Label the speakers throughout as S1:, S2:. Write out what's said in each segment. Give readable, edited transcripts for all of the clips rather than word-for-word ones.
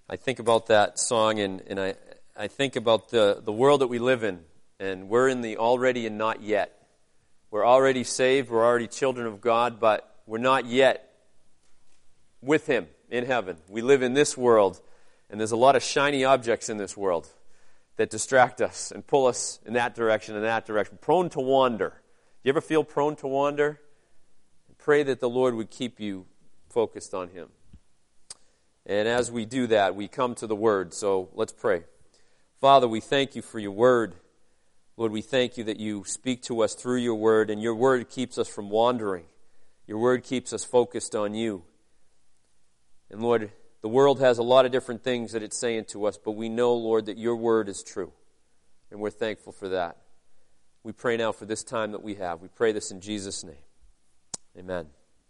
S1: I think about that song, and I think about the world that we live in, and we're in the already and not yet. We're already saved, we're already children of God, but we're not yet with Him in heaven. We live in this world, and there's a lot of shiny objects in this world that distract us and pull us in that direction and that direction. Prone to wander. You ever feel prone to wander? Pray that the Lord would keep you focused on Him. And as we do that, we come to the Word. So let's pray. Father, we thank you for your Word. Lord, we thank you that you speak to us through your Word, and your Word keeps us from wandering. Your Word keeps us focused on you. And Lord, the world has a lot of different things that it's saying to us, but we know, Lord, that your Word is true. And we're thankful for that. We pray now for this time that we have. We pray this in Jesus' name. Amen.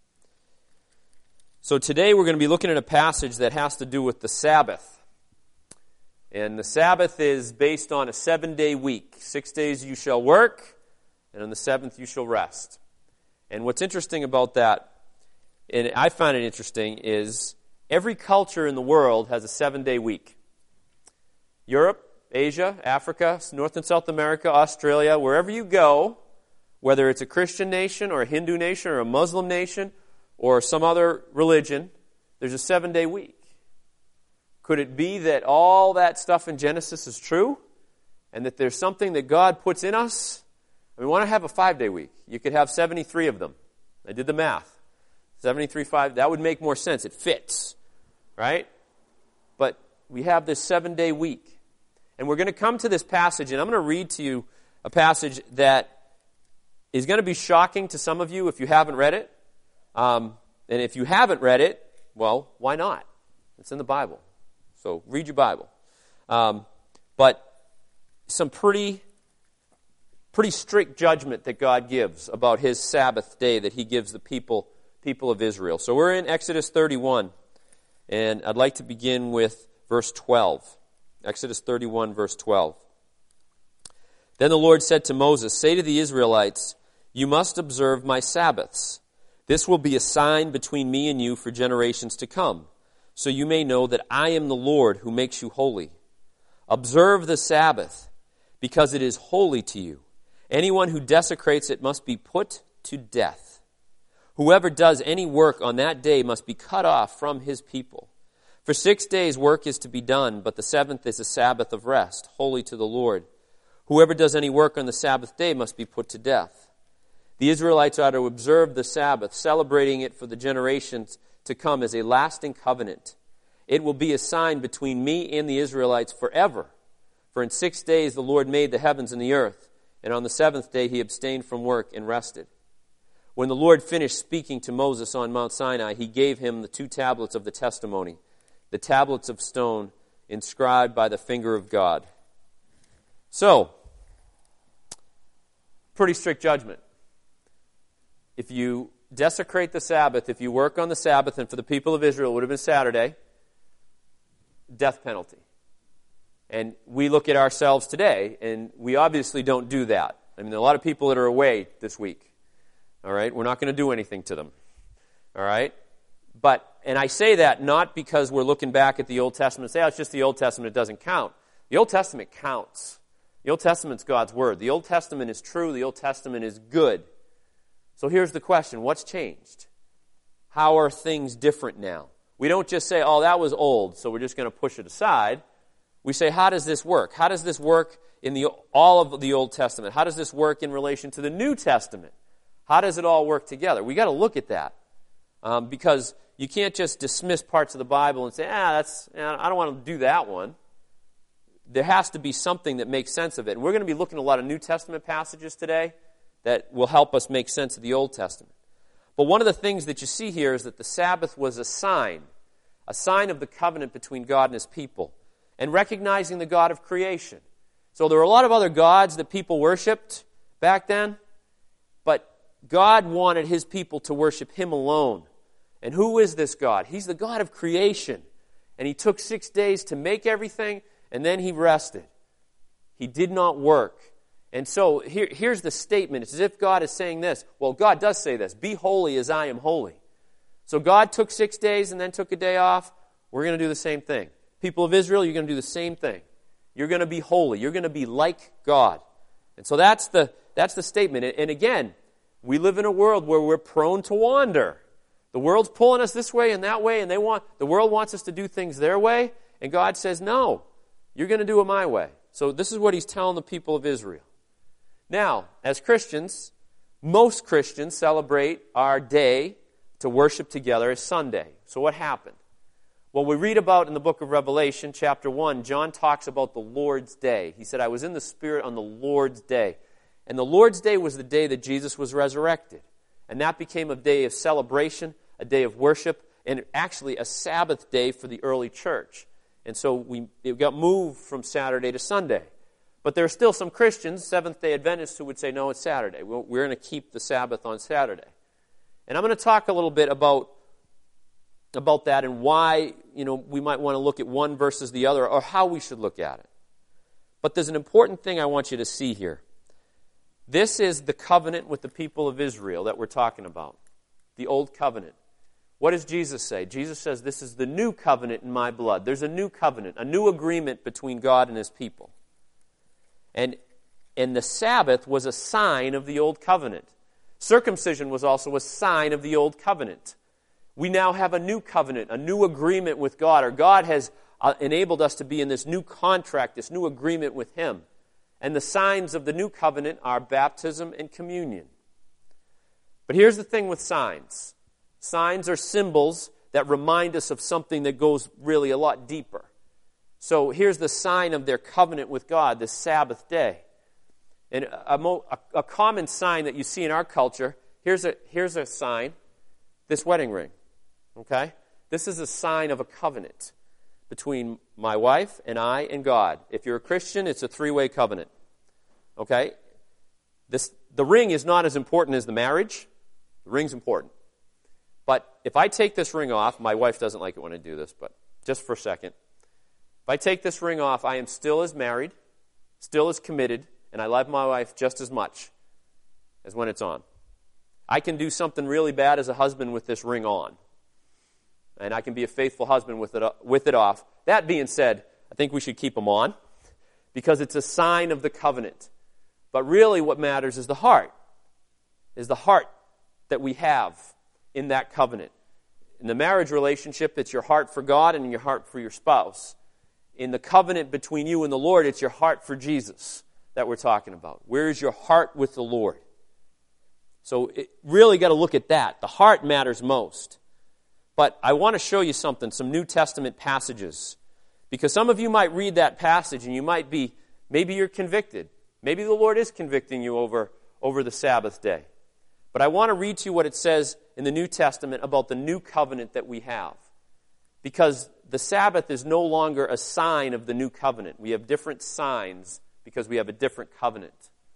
S1: So today we're going to be looking at a passage that has to do with the Sabbath. And the Sabbath is based on a 7-day week. 6 days you shall work, and on the 7th you shall rest. And what's interesting about that, and I find it interesting, is every culture in the world has a 7-day week. Europe, Asia, Africa, North and South America, Australia, wherever you go, whether it's a Christian nation or a Hindu nation or a Muslim nation or some other religion, there's a 7-day week. Could it be that all that stuff in Genesis is true and that there's something that God puts in us? We want to have a 5-day week. You could have 73 of them. I did the math. 73, 5, that would make more sense. It fits, right? But we have this 7-day week. And we're going to come to this passage, and I'm going to read to you a passage that is going to be shocking to some of you if you haven't read it. And if you haven't read it, well, why not? It's in the Bible. So read your Bible. But some pretty strict judgment that God gives about His Sabbath day that He gives the people of Israel. So we're in Exodus 31, and I'd like to begin with verse 12. Exodus 31, verse 12. Then the Lord said to Moses, "Say to the Israelites, you must observe my Sabbaths. This will be a sign between me and you for generations to come, so you may know that I am the Lord who makes you holy. Observe the Sabbath, because it is holy to you. Anyone who desecrates it must be put to death. Whoever does any work on that day must be cut off from his people. For 6 days work is to be done, but the 7th is a Sabbath of rest, holy to the Lord. Whoever does any work on the Sabbath day must be put to death. The Israelites are to observe the Sabbath, celebrating it for the generations to come as a lasting covenant. It will be a sign between me and the Israelites forever. For in 6 days the Lord made the heavens and the earth, and on the 7th day He abstained from work and rested." When the Lord finished speaking to Moses on Mount Sinai, He gave him the 2 tablets of the testimony, the tablets of stone inscribed by the finger of God. So, pretty strict judgment. If you desecrate the Sabbath, if you work on the Sabbath, and for the people of Israel it would have been Saturday, death penalty. And we look at ourselves today, and we obviously don't do that. I mean, there are a lot of people that are away this week. All right? We're not going to do anything to them. All right? And I say that not because we're looking back at the Old Testament and say, oh, it's just the Old Testament, it doesn't count. The Old Testament counts. The Old Testament's God's Word. The Old Testament is true. The Old Testament is good. So here's the question. What's changed? How are things different now? We don't just say, oh, that was old, so we're just going to push it aside. We say, how does this work? How does this work in all of the Old Testament? How does this work in relation to the New Testament? How does it all work together? We got to look at that. Because you can't just dismiss parts of the Bible and say, I don't want to do that one. There has to be something that makes sense of it. And we're going to be looking at a lot of New Testament passages today that will help us make sense of the Old Testament. But one of the things that you see here is that the Sabbath was a sign of the covenant between God and His people, and recognizing the God of creation. So there were a lot of other gods that people worshipped back then, but God wanted His people to worship Him alone. And who is this God? He's the God of creation. And He took 6 days to make everything, and then He rested. He did not work. And so here's the statement. It's as if God is saying this. Well, God does say this. Be holy as I am holy. So God took 6 days and then took a day off. We're going to do the same thing. People of Israel, you're going to do the same thing. You're going to be holy. You're going to be like God. And so that's the statement. And again, we live in a world where we're prone to wander. The world's pulling us this way and that way, and the world wants us to do things their way, and God says, no, you're going to do it my way. So this is what he's telling the people of Israel. Now, as Christians, most Christians celebrate our day to worship together as Sunday. So what happened? Well, we read about in the book of Revelation, chapter 1, John talks about the Lord's Day. He said, I was in the Spirit on the Lord's Day. And the Lord's Day was the day that Jesus was resurrected. And that became a day of celebration, a day of worship, and actually a Sabbath day for the early church. And so it got moved from Saturday to Sunday. But there are still some Christians, Seventh-day Adventists, who would say, no, it's Saturday. We're going to keep the Sabbath on Saturday. And I'm going to talk a little bit about that and why we might want to look at one versus the other, or how we should look at it. But there's an important thing I want you to see here. This is the covenant with the people of Israel that we're talking about, the old covenant. What does Jesus say? Jesus says, this is the new covenant in my blood. There's a new covenant, a new agreement between God and his people. And the Sabbath was a sign of the old covenant. Circumcision was also a sign of the old covenant. We now have a new covenant, a new agreement with God, or God has enabled us to be in this new contract, this new agreement with him. And the signs of the new covenant are baptism and communion. But here's the thing with signs. Signs are symbols that remind us of something that goes really a lot deeper. So here's the sign of their covenant with God, this Sabbath day. And a common sign that you see in our culture, here's a sign, this wedding ring. Okay? This is a sign of a covenant between my wife and I and God. If you're a Christian, it's a three-way covenant. Okay? The ring is not as important as the marriage. The ring's important. But if I take this ring off, my wife doesn't like it when I do this, but just for a second. If I take this ring off, I am still as married, still as committed, and I love my wife just as much as when it's on. I can do something really bad as a husband with this ring on. And I can be a faithful husband with it off. That being said, I think we should keep them on because it's a sign of the covenant. But really what matters is the heart that we have in that covenant. In the marriage relationship, it's your heart for God and your heart for your spouse. In the covenant between you and the Lord, it's your heart for Jesus that we're talking about. Where is your heart with the Lord? So it really got to look at that. The heart matters most. But I want to show you something, some New Testament passages. Because some of you might read that passage and you might be, maybe you're convicted. Maybe the Lord is convicting you over the Sabbath day. But I want to read to you what it says in the New Testament about the new covenant that we have. Because the Sabbath is no longer a sign of the new covenant. We have different signs because we have a different covenant.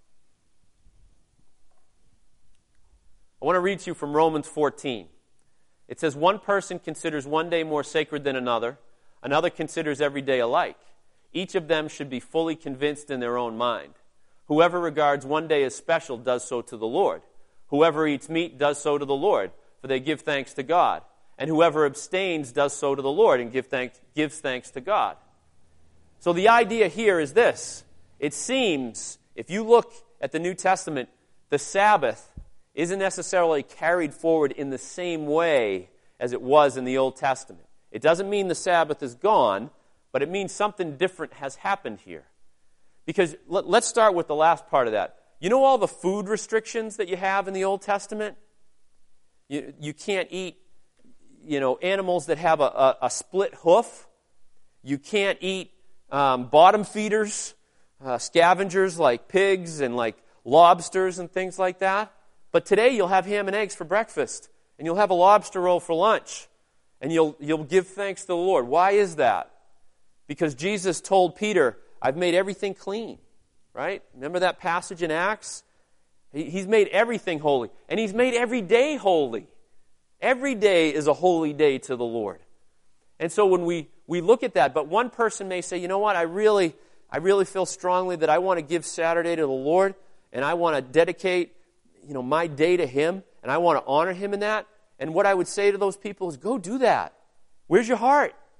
S1: I want to read to you from Romans 14. It says, one person considers one day more sacred than another. Another considers every day alike. Each of them should be fully convinced in their own mind. Whoever regards one day as special does so to the Lord. Whoever eats meat does so to the Lord, for they give thanks to God. And whoever abstains does so to the Lord and gives thanks to God. So the idea here is this. It seems, if you look at the New Testament, the Sabbath isn't necessarily carried forward in the same way as it was in the Old Testament. It doesn't mean the Sabbath is gone, but it means something different has happened here. Because let's start with the last part of that. You know all the food restrictions that you have in the Old Testament? You can't eat, animals that have a split hoof. You can't eat bottom feeders, scavengers like pigs and like lobsters and things like that. But today you'll have ham and eggs for breakfast, and you'll have a lobster roll for lunch, and you'll give thanks to the Lord. Why is that? Because Jesus told Peter, I've made everything clean, right? Remember that passage in Acts? He's made everything holy, and he's made every day holy. Every day is a holy day to the Lord. And so when we look at that, but one person may say, you know what, I really feel strongly that I want to give Saturday to the Lord, and I want to dedicate my day to him, and I want to honor him in that. And what I would say to those people is, go do that. Where's your heart?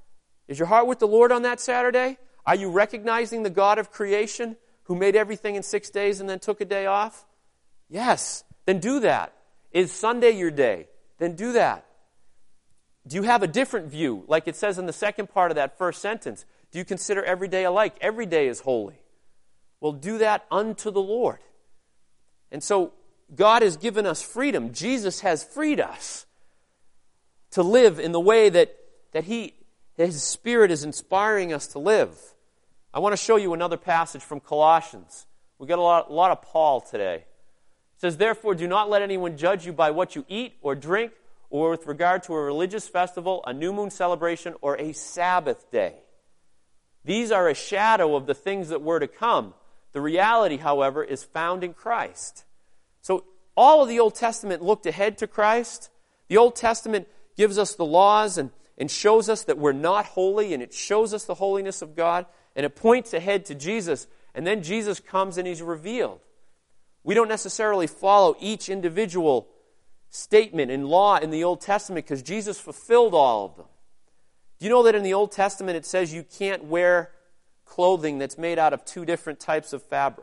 S1: Is your heart with the Lord on that Saturday? Are you recognizing the God of creation who made everything in 6 days and then took a day off? Yes. Then do that. Is Sunday your day? Then do that. Do you have a different view? Like it says in the second part of that first sentence. Do you consider every day alike? Every day is holy. Well, do that unto the Lord. And so God has given us freedom. Jesus has freed us to live in the way that His Spirit is inspiring us to live. I want to show you another passage from Colossians. We got a lot of Paul today. It says, "Therefore do not let anyone judge you by what you eat or drink, or with regard to a religious festival, a new moon celebration, or a Sabbath day. These are a shadow of the things that were to come. The reality, however, is found in Christ." So all of the Old Testament looked ahead to Christ. The Old Testament gives us the laws and shows us that we're not holy, and it shows us the holiness of God, and it points ahead to Jesus, and then Jesus comes and He's revealed. We don't necessarily follow each individual statement in law in the Old Testament because Jesus fulfilled all of them. Do you know that in the Old Testament it says you can't wear clothing that's made out of 2 different types of fabric?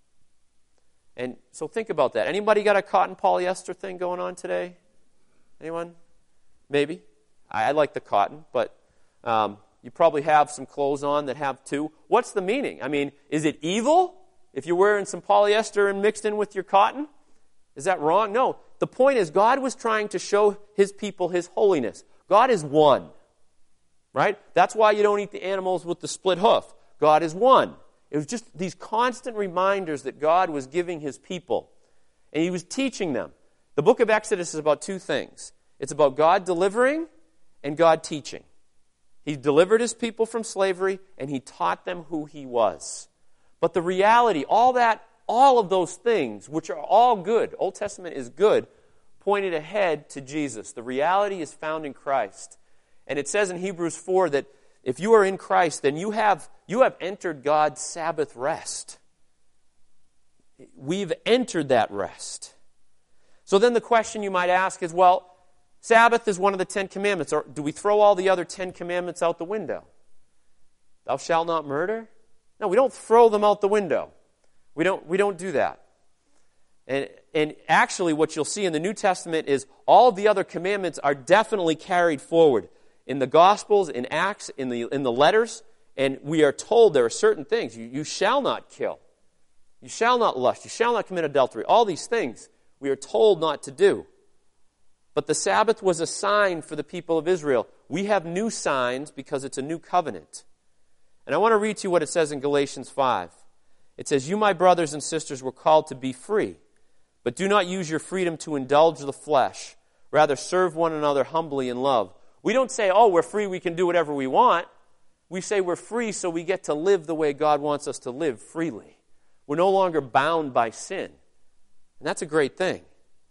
S1: And so think about that. Anybody got a cotton polyester thing going on today? Anyone? Maybe. I like the cotton, but you probably have some clothes on that have 2. What's the meaning? I mean, is it evil if you're wearing some polyester and mixed in with your cotton? Is that wrong? No. The point is God was trying to show His people His holiness. God is one. Right? That's why you don't eat the animals with the split hoof. God is one. It was just these constant reminders that God was giving His people. And He was teaching them. The book of Exodus is about 2 things. It's about God delivering and God teaching. He delivered His people from slavery and He taught them who He was. But the reality, all of those things, which are all good, Old Testament is good, pointed ahead to Jesus. The reality is found in Christ. And it says in Hebrews 4 that if you are in Christ, then you have entered God's Sabbath rest. We've entered that rest. So then the question you might ask is, well, Sabbath is one of the 10 commandments. Or do we throw all the other 10 commandments out the window? Thou shalt not murder? No, we don't throw them out the window. We don't do that. And actually what you'll see in the New Testament is all of the other commandments are definitely carried forward. In the Gospels, in Acts, in the letters, and we are told there are certain things. You shall not kill. You shall not lust. You shall not commit adultery. All these things we are told not to do. But the Sabbath was a sign for the people of Israel. We have new signs because it's a new covenant. And I want to read to you what it says in Galatians 5. It says, "You, my brothers and sisters, were called to be free, but do not use your freedom to indulge the flesh. Rather, serve one another humbly in love." We don't say, oh, we're free, we can do whatever we want. We say we're free so we get to live the way God wants us to live freely. We're no longer bound by sin. And that's a great thing.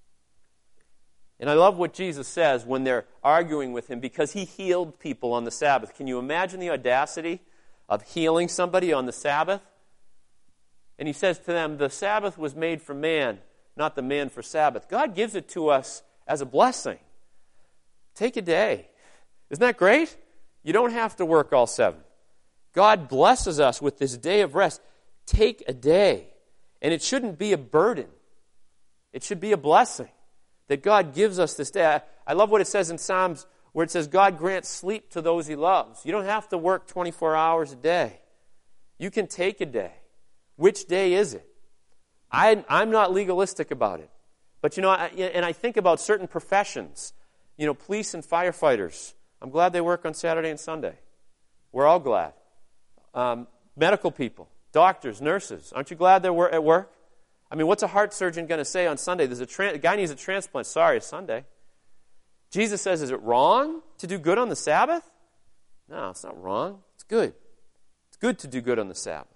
S1: And I love what Jesus says when they're arguing with Him because He healed people on the Sabbath. Can you imagine the audacity of healing somebody on the Sabbath? And He says to them, the Sabbath was made for man, not the man for Sabbath. God gives it to us as a blessing. Take a day. Isn't that great? You don't have to work all 7. God blesses us with this day of rest. Take a day. And it shouldn't be a burden. It should be a blessing that God gives us this day. I love what it says in Psalms where it says God grants sleep to those He loves. You don't have to work 24 hours a day. You can take a day. Which day is it? I'm not legalistic about it. But and I think about certain professions. Police and firefighters. I'm glad they work on Saturday and Sunday. We're all glad. Medical people, doctors, nurses. Aren't you glad they're at work? I mean, what's a heart surgeon going to say on Sunday? There's a guy needs a transplant. Sorry, it's Sunday. Jesus says, is it wrong to do good on the Sabbath? No, it's not wrong. It's good. It's good to do good on the Sabbath.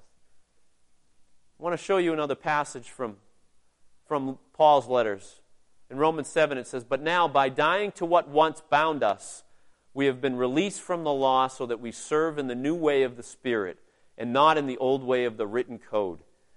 S1: I want to show you another passage from Paul's letters. In Romans 7 it says, "But now by dying to what once bound us, we have been released from the law so that we serve in the new way of the Spirit and not in the old way of the written code."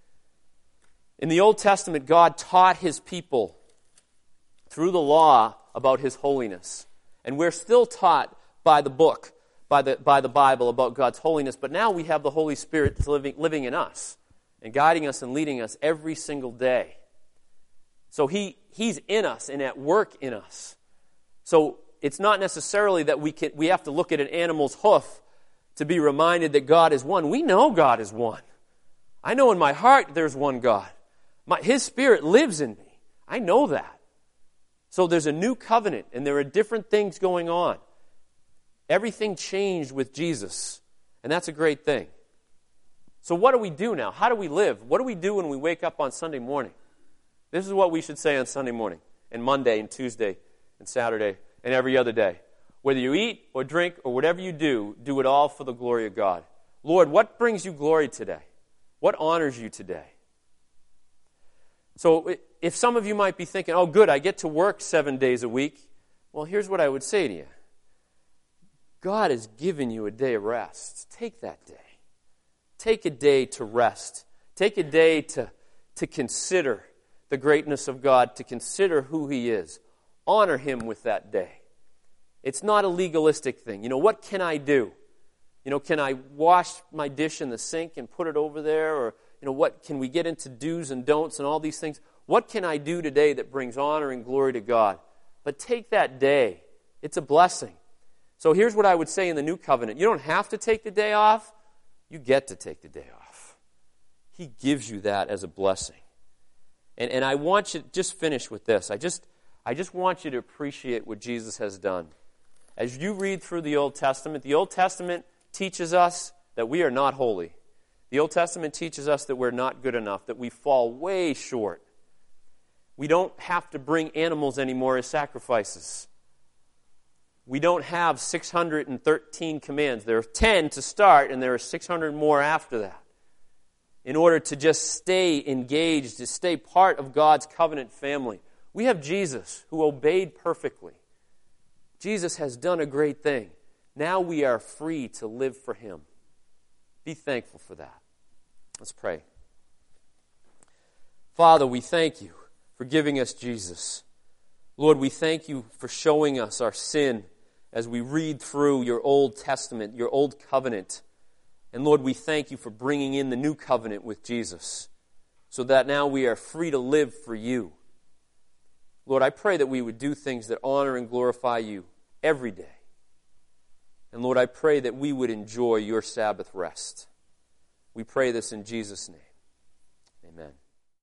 S1: In the Old Testament, God taught His people through the law about His holiness. And we're still taught by the book. by the Bible about God's holiness, but now we have the Holy Spirit living in us and guiding us and leading us every single day. So He's in us and at work in us. So it's not necessarily that we have to look at an animal's hoof to be reminded that God is one. We know God is one. I know in my heart there's one God. His Spirit lives in me. I know that. So there's a new covenant, and there are different things going on. Everything changed with Jesus, and that's a great thing. So what do we do now? How do we live? What do we do when we wake up on Sunday morning? This is what we should say on Sunday morning, and Monday, and Tuesday, and Saturday, and every other day. Whether you eat or drink or whatever you do it all for the glory of God. Lord, what brings you glory today? What honors you today? So if some of you might be thinking, oh good, I get to work 7 days a week. Well, here's what I would say to you. God has given you a day of rest. Take that day. Take a day to rest. Take a day to consider the greatness of God, to consider who He is. Honor Him with that day. It's not a legalistic thing. What can I do? Can I wash my dish in the sink and put it over there? Or, what can we get into do's and don'ts and all these things? What can I do today that brings honor and glory to God? But take that day. It's a blessing. So here's what I would say in the new covenant. You don't have to take the day off. You get to take the day off. He gives you that as a blessing. And I want you to just finish with this. I just want you to appreciate what Jesus has done. As you read through the Old Testament teaches us that we are not holy. The Old Testament teaches us that we're not good enough, that we fall way short. We don't have to bring animals anymore as sacrifices. We don't have 613 commands. There are 10 to start, and there are 600 more after that. In order to just stay engaged, to stay part of God's covenant family. We have Jesus, who obeyed perfectly. Jesus has done a great thing. Now we are free to live for Him. Be thankful for that. Let's pray. Father, we thank You for giving us Jesus. Lord, we thank You for showing us our sin as we read through Your Old Testament, Your Old Covenant. And Lord, we thank You for bringing in the new covenant with Jesus so that now we are free to live for You. Lord, I pray that we would do things that honor and glorify You every day. And Lord, I pray that we would enjoy Your Sabbath rest. We pray this in Jesus' name. Amen.